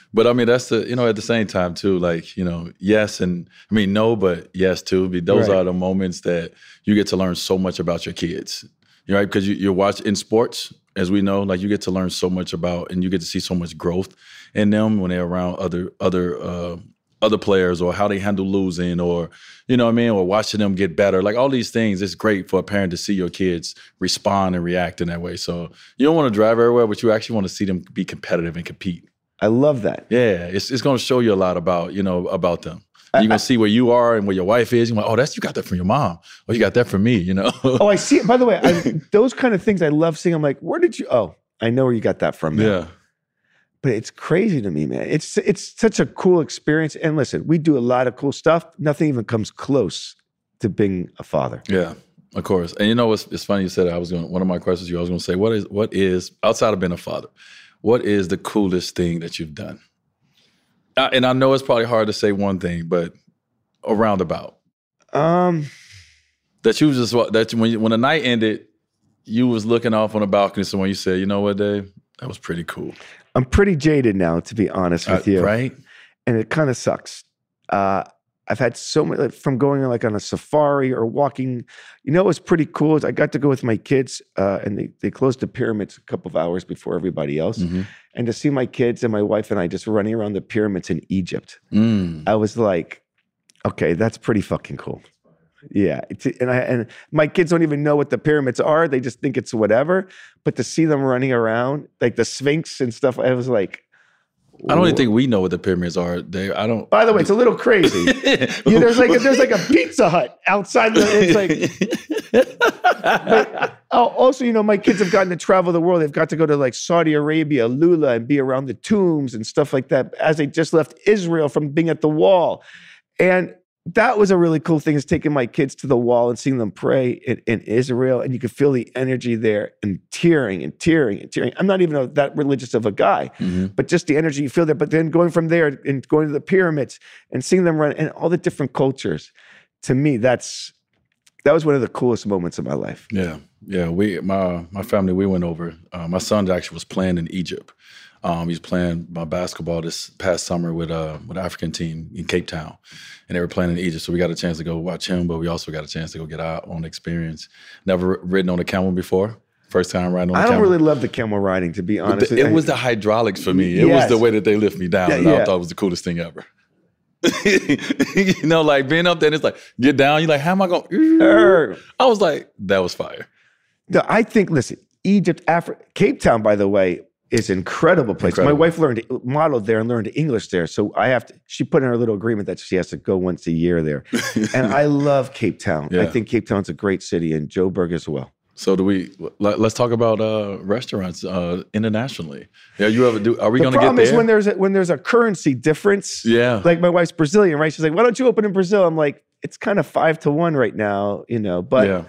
But I mean, that's the, at the same time too, like, yes. And I mean, no, but yes too. Those are the moments that you get to learn so much about your kids, right? Because you watch in sports, as we know, like you get to learn so much about, and you get to see so much growth in them when they're around other players, or how they handle losing, or, or watching them get better. Like all these things, it's great for a parent to see your kids respond and react in that way. So you don't want to drive everywhere, but you actually want to see them be competitive and compete. I love that. Yeah, it's going to show you a lot about, about them. You're going to see where you are and where your wife is. You're like, oh, you got that from your mom. Oh, you got that from me, Oh, I see it. By the way, those kind of things I love seeing. I'm like, where did you, I know where you got that from. Man. Yeah. But it's crazy to me, man. It's such a cool experience. And listen, we do a lot of cool stuff. Nothing even comes close to being a father. Yeah, of course. And it's funny you said that. One of my questions I was going to say, what is, outside of being a father, what is the coolest thing that you've done? And I know it's probably hard to say one thing, but a roundabout. That you just, that when the night ended, you was looking off on the balcony, so when you said, you know what, Dave, that was pretty cool. I'm pretty jaded now, to be honest with you. Right? And it kind of sucks. I've had so many, from going on a safari or walking. It was pretty cool. I got to go with my kids, and they closed the pyramids a couple of hours before everybody else. Mm-hmm. And to see my kids and my wife and I just running around the pyramids in Egypt, I was like, okay, that's pretty fucking cool. Yeah, and my kids don't even know what the pyramids are. They just think it's whatever. But to see them running around, like the Sphinx and stuff, I was like, I don't even think we know what the pyramids are, Dave. I don't. By the way, it's a little crazy. There's like a Pizza Hut outside. Also, my kids have gotten to travel the world. They've got to go to like Saudi Arabia, Lula, and be around the tombs and stuff like that. As they just left Israel from being at the wall, and that was a really cool thing, is taking my kids to the wall and seeing them pray in Israel, and you could feel the energy there, and tearing and tearing and tearing. I'm not even that religious of a guy, but just the energy you feel there. But then going from there and going to the pyramids and seeing them run, and all the different cultures, to me, that was one of the coolest moments of my life. Yeah. My family, we went over. My son actually was playing in Egypt. He's playing basketball this past summer with the African team in Cape Town, and they were playing in Egypt. So we got a chance to go watch him, but we also got a chance to go get our own experience. Never ridden on a camel before. First time riding on a camel. I don't really love the camel riding, to be honest. It was the hydraulics for me. It was the way that they lift me down, and I thought it was the coolest thing ever. Like being up there, and it's like, get down. You're like, how am I going? I was like, that was fire. No, I think, listen, Egypt, Africa, Cape Town, by the way, is an incredible place. Incredible. My wife modeled there and learned English there. So she put in her little agreement that she has to go once a year there. And I love Cape Town. Yeah. I think Cape Town's a great city, and Joburg as well. So let's talk about restaurants internationally. Are we going to get there? The problem is when there's a currency difference. Yeah. Like my wife's Brazilian, right? She's like, why don't you open in Brazil? I'm like, it's kind of 5-1 right now, but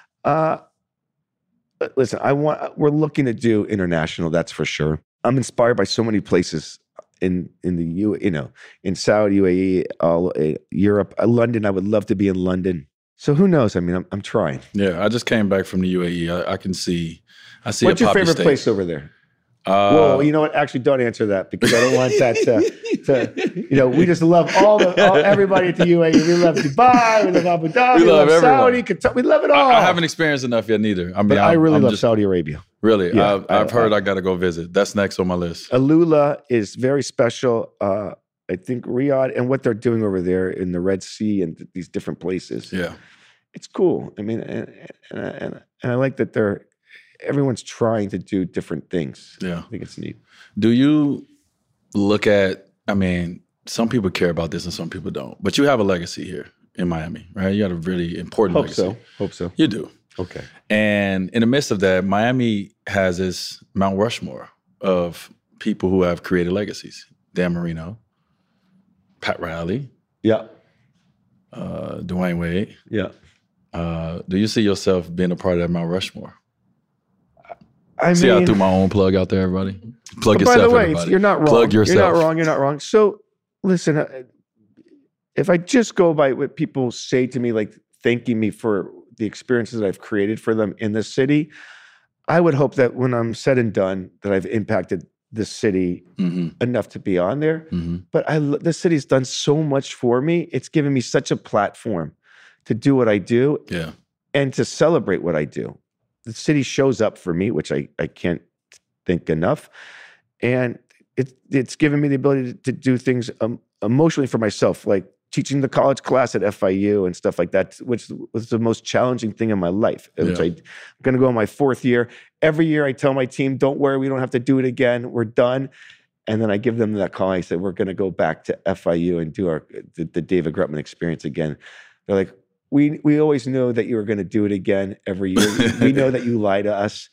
listen, we're looking to do international, that's for sure. I'm inspired by so many places in the in Saudi, UAE, Europe, London. I would love to be in London. So who knows? I mean, I'm trying. Yeah, I just came back from the UAE. I see. What's your favorite place over there? Well, you know what? Actually, don't answer that, because I don't want that to we just love everybody at the UAE. We love Dubai. We love Abu Dhabi. We love Saudi. Qatar. We love it all. I haven't experienced enough yet neither. I really love Saudi Arabia. Really? Yeah, I've heard I got to go visit. That's next on my list. Alula is very special. I think Riyadh and what they're doing over there in the Red Sea and these different places. Yeah. It's cool. I mean, and I like that everyone's trying to do different things. Yeah. I think it's neat. Do you look at, some people care about this and some people don't, but you have a legacy here in Miami, right? You got a really important legacy. Hope so. You do. Okay. And in the midst of that, Miami has this Mount Rushmore of people who have created legacies. Dan Marino, Pat Riley. Yeah. Dwayne Wade. Yeah. Do you see yourself being a part of that Mount Rushmore? I threw my own plug out there, everybody. Plug yourself, by the way, everybody. You're not wrong. Plug yourself. You're not wrong. So, listen, if I just go by what people say to me, like thanking me for the experiences that I've created for them in this city, I would hope that when I'm said and done, that I've impacted the city enough to be on there. But the city's done so much for me. It's given me such a platform to do what I do and to celebrate what I do. The city shows up for me, which I can't think enough. And it's given me the ability to do things emotionally for myself, like teaching the college class at FIU and stuff like that, which was the most challenging thing in my life, which I'm going to go in my 4th year. Every year I tell my team, don't worry, we don't have to do it again. We're done. And then I give them that call. I said, we're going to go back to FIU and do the David Grutman experience again. They're like, we always know that you were going to do it again every year. We know that you lie to us.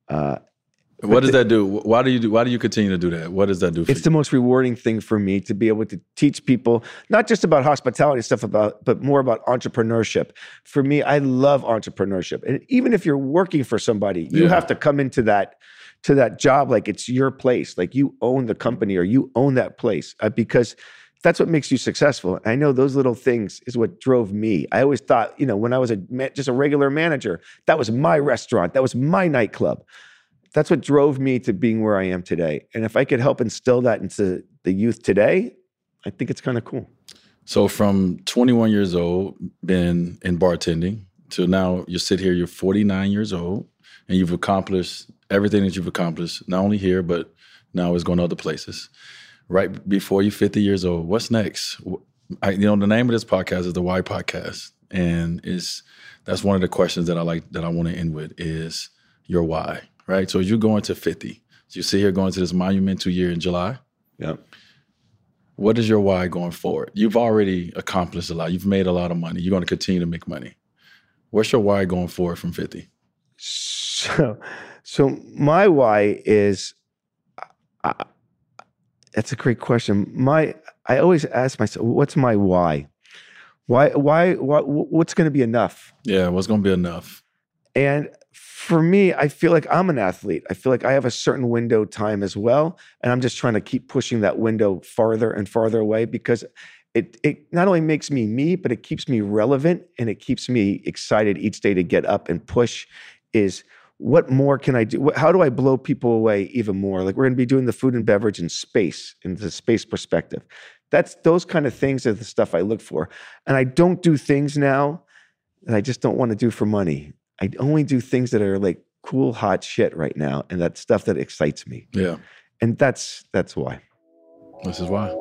What does that do? Why do you continue to do that? What does that do for you? It's the most rewarding thing for me to be able to teach people, not just about hospitality stuff, but more about entrepreneurship. For me, I love entrepreneurship. And even if you're working for somebody, you have to come into that job like it's your place, like you own the company or you own that place, because that's what makes you successful. I know those little things is what drove me. I always thought, when I was just a regular manager, that was my restaurant, that was my nightclub. That's what drove me to being where I am today. And if I could help instill that into the youth today, I think it's kind of cool. So from 21 years old, been in bartending, to now you sit here, you're 49 years old, and you've accomplished everything that you've accomplished, not only here, but now it's going to other places. Right before you're 50 years old, what's next? The name of this podcast is the Why Podcast. And that's one of the questions that I want to end with is your why. Right, so as you go into 50, so you sit here going to this monumental year in July. Yep. What is your why going forward? You've already accomplished a lot. You've made a lot of money. You're going to continue to make money. What's your why going forward from 50? So my why is, that's a great question. I always ask myself, what's my why? Why? What's going to be enough? Yeah, what's going to be enough? And for me, I feel like I'm an athlete. I feel like I have a certain window time as well. And I'm just trying to keep pushing that window farther and farther away because it not only makes me, but it keeps me relevant and it keeps me excited each day to get up and push is what more can I do? How do I blow people away even more? Like we're going to be doing the food and beverage in space, in the space perspective. Those kind of things are the stuff I look for. And I don't do things now that I just don't want to do for money. I only do things that are like cool, hot shit right now. And that's stuff that excites me. Yeah. And that's why. This is why.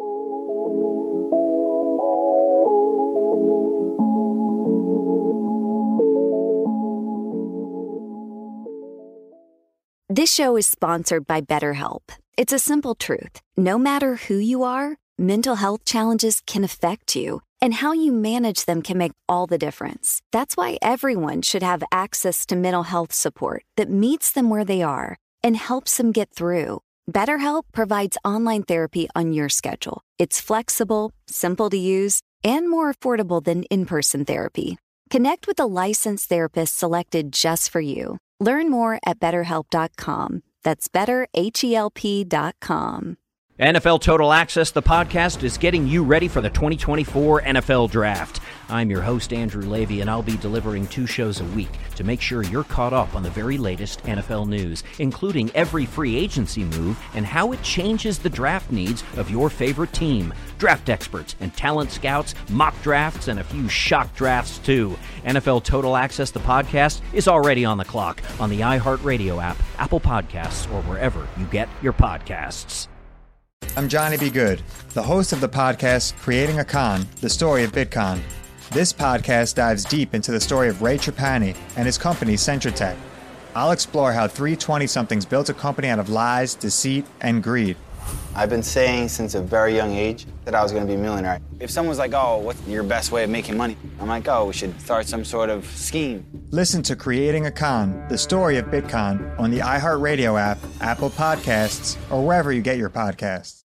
This show is sponsored by BetterHelp. It's a simple truth. No matter who you are, mental health challenges can affect you, and how you manage them can make all the difference. That's why everyone should have access to mental health support that meets them where they are and helps them get through. BetterHelp provides online therapy on your schedule. It's flexible, simple to use, and more affordable than in-person therapy. Connect with a licensed therapist selected just for you. Learn more at BetterHelp.com. That's BetterHelp.com. NFL Total Access, the podcast, is getting you ready for the 2024 NFL Draft. I'm your host, Andrew Levy, and I'll be delivering 2 shows a week to make sure you're caught up on the very latest NFL news, including every free agency move and how it changes the draft needs of your favorite team. Draft experts and talent scouts, mock drafts, and a few shock drafts, too. NFL Total Access, the podcast, is already on the clock on the iHeartRadio app, Apple Podcasts, or wherever you get your podcasts. I'm Johnny B. Good, the host of the podcast Creating a Con, the story of Bitcoin. This podcast dives deep into the story of Ray Trapani and his company Centratech. I'll explore how 3 20-somethings built a company out of lies, deceit, and greed. I've been saying since a very young age that I was going to be a millionaire. If someone's like, oh, what's your best way of making money? I'm like, oh, we should start some sort of scheme. Listen to Creating a Con, the story of Bitcoin on the iHeartRadio app, Apple Podcasts, or wherever you get your podcasts.